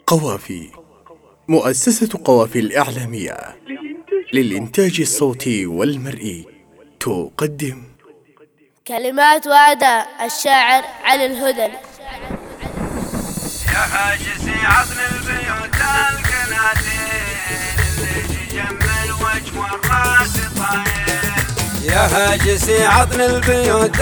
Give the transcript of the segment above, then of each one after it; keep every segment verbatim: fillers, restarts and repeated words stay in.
قوافي. مؤسسة قوافي الإعلامية للإنتاج الصوتي والمرئي تقدم كلمات وأداء الشاعر علي الهدل. يا هاجسي عطن البيوت القناديل اللي تجمل وجه والراس طايل. يا هاجسي عطن البيوت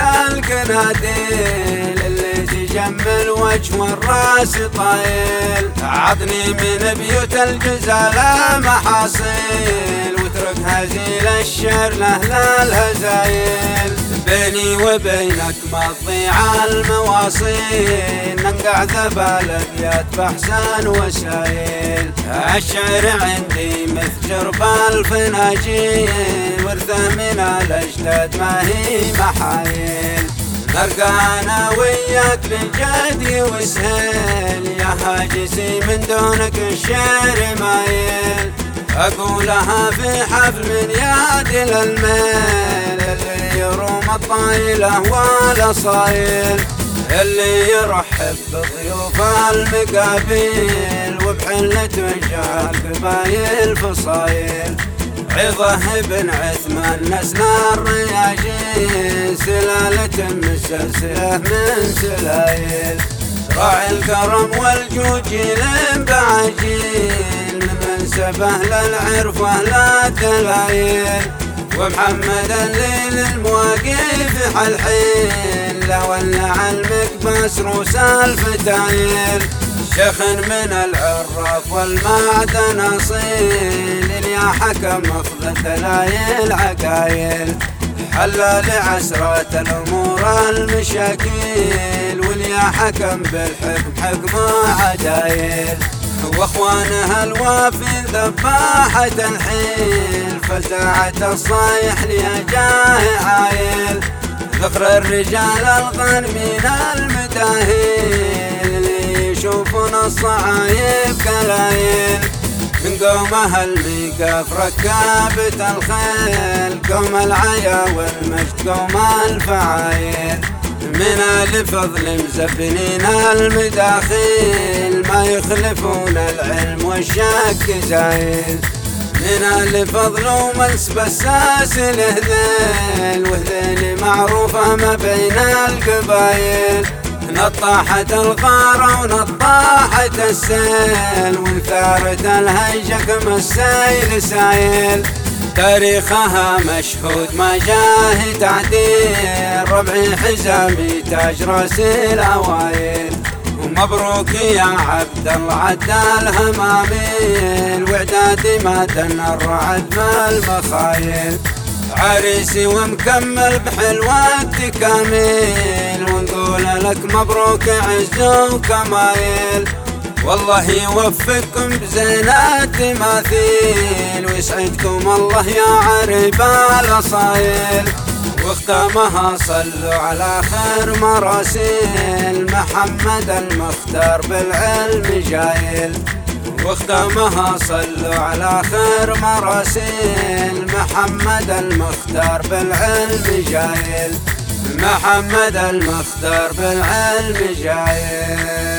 القناديل اللي تجمل وجه والراس طايل. عطني من بيوت الجزالة محاصيل واترك هزيل الشعر لأهل الهزايل. بيني وبينك ما تضيع المواصيل ننقع ذبا الابيات بأحسن وسايل. الشعر عندي مثل شرب الفناجيل ورثه من الاجداد ما هي محايل. نرقى انا وياك للجدي وسهيل يا هاجسي من دونك الشعر مايل. اقولها في حفل من يادي للميل اللي يروم الطايله والاصايل. اللي يرحب بضيوف المقابيل وبحلة وجه القبايل فصايل. عظه بن عثمان نسل الرياجيل سلالة مسلسلة من سلايل. راعي الكرم والجوجيل بعجيل من سبه للعرفة لا دلايل. ومحمد الليل المواقف حلحيل لو ولع المكبس روس الفتايل. شيخ من العراف والمعدن اصيل يا حكم اخذ دلايل عقايل. حل لعسرة الامور المشاكيل واليا حكم بالحكم حكم عدايل. واخوانها الوافي ذباحة الحيل فزاعة الصايح ليا جاه عايل. ذكر الرجال الغانمين المداهيل اللي يشوفون الصعايب كلايل. من قومها الميقاف ركابة الخيل قوم العيا والمجد قوم الفعايل. من الفضل مزبنين المداخيل ما يخلفون العلم والشك زايل. من الفضل ومنسب الساسل هذيل وهذيل معروفة ما بين القبايل. نطاحة الغارة ونطاحة السيل وانثارة الهيجة كما السيل سايل. تاريخها مشهود ما جاه تعديل ربعي حزامي تاج راس الأوايل. ومبروك يا عبد الله عدى الهماميل وعدادي ما دن الرعد ما المخايل. عريسي ومكمل بحلوة تكاميل ونقول لك مبروك عز وكمايل. والله يوفقكم بزينة تماثيل ويسعدكم الله يا عريب الاصايل. واختامها صلوا على خير مراسيل محمد المختار بالعلم جايل. واختامها صلوا على خير مراسيل محمد المختار بالعلم جايل. محمد المختار بالعلم جايل.